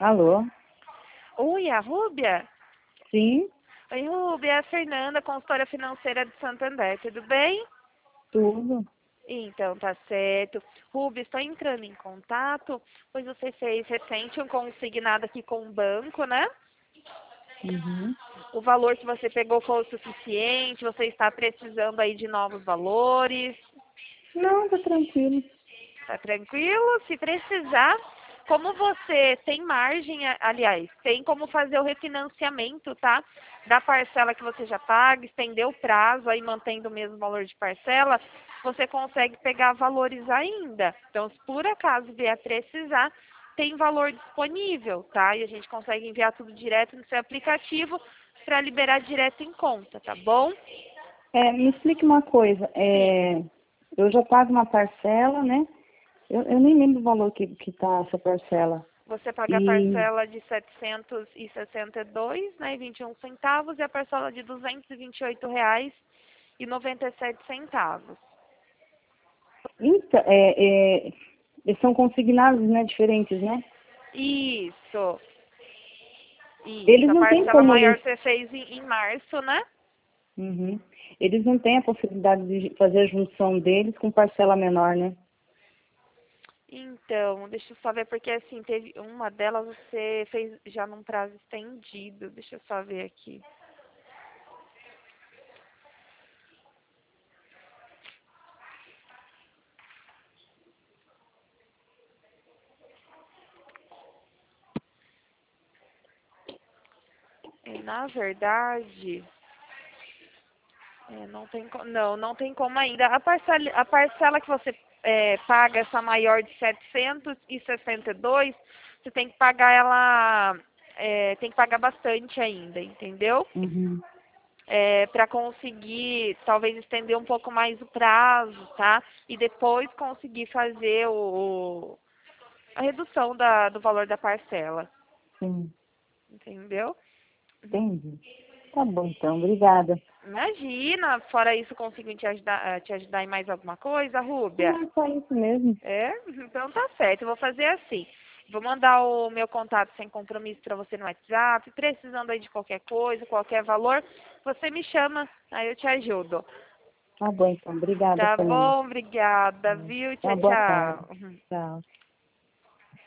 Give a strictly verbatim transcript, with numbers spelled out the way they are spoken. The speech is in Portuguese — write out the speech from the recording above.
Alô? Oi, a Rúbia? Sim, Oi, Rúbia, é a Fernanda, consultora financeira de Santander, tudo bem? tudo. Então, tá certo. Rúbia, estou entrando em contato, pois você fez recente um consignado aqui com o banco, né? Uhum. O valor que você pegou foi o suficiente, você está precisando aí de novos valores, Não, tá tranquilo. tá tranquilo? Se precisar, como você tem margem, a- aliás, tem como fazer o refinanciamento, tá? Da parcela que você já paga, estender o prazo aí mantendo o mesmo valor de parcela, você consegue pegar valores ainda. Então, se por acaso vier a precisar, tem valor disponível, tá? E a gente consegue enviar tudo direto no seu aplicativo para liberar direto em conta, tá bom? É, me explique uma coisa. Sim. É, eu já pago uma parcela, né? Eu, eu nem lembro o valor que, que tá essa parcela. Você paga a E, parcela de setecentos e sessenta e dois, né, e vinte e um centavos, e a parcela de duzentos e vinte e oito reais e noventa e sete centavos. então, é, é, eles são consignados, né? Diferentes, né? Isso, isso. Eles A não têm parcela como maior eles. você fez em, em março, né? Uhum. Eles não têm a possibilidade de fazer a junção deles com parcela menor, né? Então, deixa eu só ver, porque assim, teve uma delas você fez já num prazo estendido. Deixa eu só ver aqui. E, na verdade, É, não tem, co- não, não tem como ainda. A parcela, a parcela que você é, paga, essa maior de setecentos e sessenta e dois, você tem que pagar ela, é, tem que pagar bastante ainda, entendeu? Uhum. É, para conseguir, talvez, estender um pouco mais o prazo, tá? E depois conseguir fazer o, a redução da, do valor da parcela, Sim, entendeu? entendi. Tá bom, então. Obrigada. Imagina, fora isso, consigo te ajudar, te ajudar em mais alguma coisa, Rúbia? Não, é só isso mesmo. É? Então tá certo. Eu vou fazer assim. Vou mandar o meu contato sem compromisso para você no WhatsApp. Precisando aí de qualquer coisa, qualquer valor, você me chama, aí eu te ajudo. Tá bom, então. Obrigada, Tá Fernanda. bom? Obrigada, viu? Tchau, Uma boa tarde. tchau. Tchau.